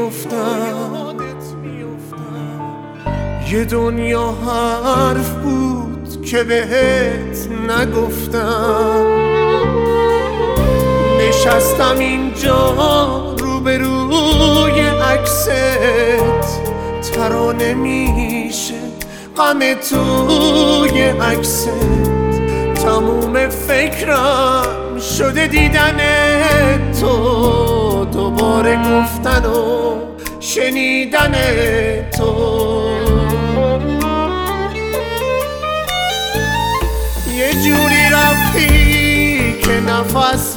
میافتم. یه دنیا حرف بود که بهت نگفتم. نشستم اینجا روبروی عکست، ترانه میشه غم توی عکست. تموم فکرم شده دیدن تو، دوباره گفتن و شنیدن تو. یه جوری رفتی که نفس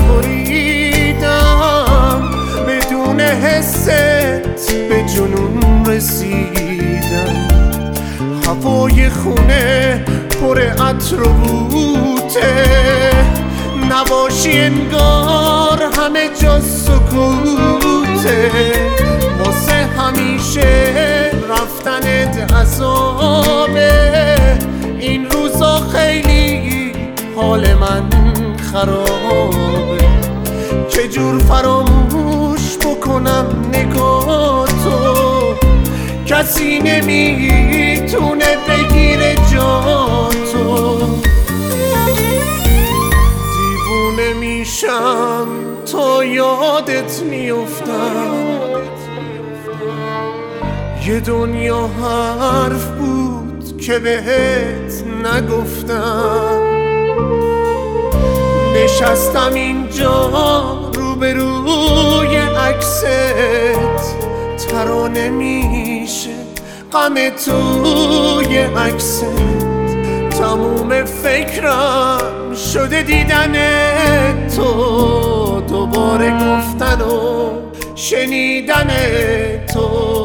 بریدم، بدون حست به جنون رسیدم. هوای خونه پر عطر و بوته، نباشی انگار همه جا سکوته. واسه همیشه رفتنت عذابه، این روزا خیلی حال من خرابه. چجور فراموش بکنم نگاه تو، کسی نمیتونه بگیره جا تو. دیوونه میشم تا یادت میافتم. یه دنیا حرف بود که بهت نگفتم. نشستم اینجا روبروی عکست، ترانه میشه غم توی عکست. تموم فکرم شده دیدن تو، دوباره گفتن و شنیدن تو.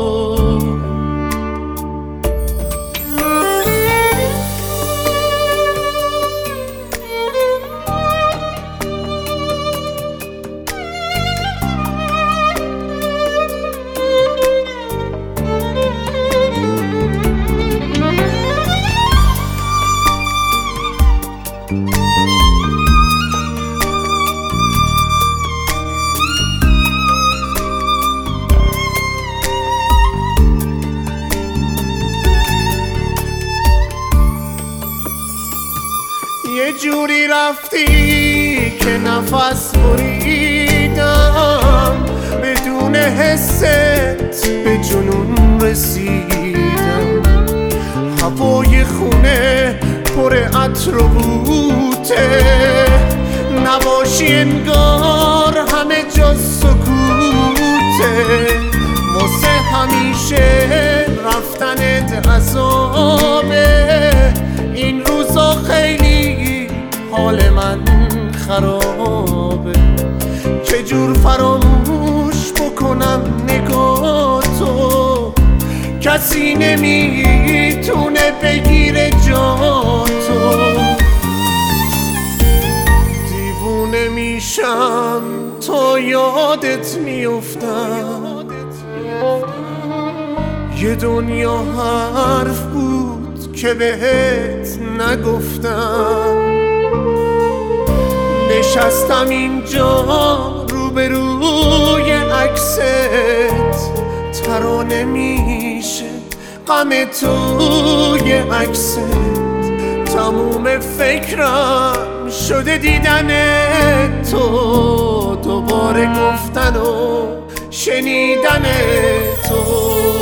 یه جوری رفتی که نفس بریدم، بدون حست به جنون رسیدم. هوای خونه پر عطر و بوته، نباشی انگار همه جا سکوته. واسه همیشه رفتنت عذابه، این روزا خیلی حال من خرابه. چجور فراموش بکنم نگاه تو، کسی نمیتونه بگیره جا تو. دیوونه میشم تا یادت میافتم. یه دنیا حرف بود که بهت نگفتم. نشستم اینجا روبروی عکست، ترانه میشه غم توی عکست. تموم فکرم شده دیدن تو، دوباره گفتن و شنیدن تو.